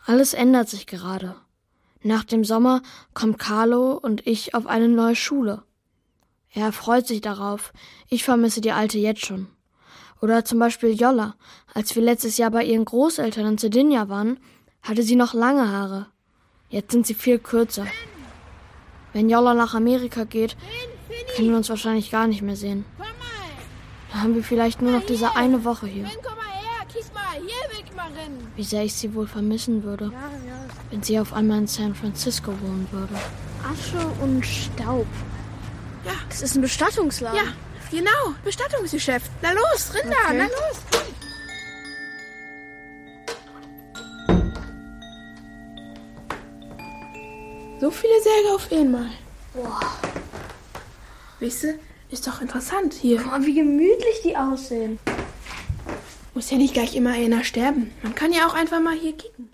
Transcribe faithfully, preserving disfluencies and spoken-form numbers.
Alles ändert sich gerade. Nach dem Sommer kommt Carlo und ich auf eine neue Schule. Er freut sich darauf. Ich vermisse die alte jetzt schon. Oder zum Beispiel Jolla. Als wir letztes Jahr bei ihren Großeltern in Sardinia waren, hatte sie noch lange Haare. Jetzt sind sie viel kürzer. Wenn Jolla nach Amerika geht, können wir uns wahrscheinlich gar nicht mehr sehen. Da haben wir vielleicht nur noch diese eine Woche hier. Wie sehr ich sie wohl vermissen würde, wenn sie auf einmal in San Francisco wohnen würde. Asche und Staub. Ja. Das ist ein Bestattungsladen. Ja, genau. Bestattungsgeschäft. Na los, Rinder, Okay. na los. So viele Särge auf einmal. Boah. Weißt du, ist doch interessant hier. Guck mal, wie gemütlich die aussehen. Muss ja nicht gleich immer einer sterben. Man kann ja auch einfach mal hier kicken.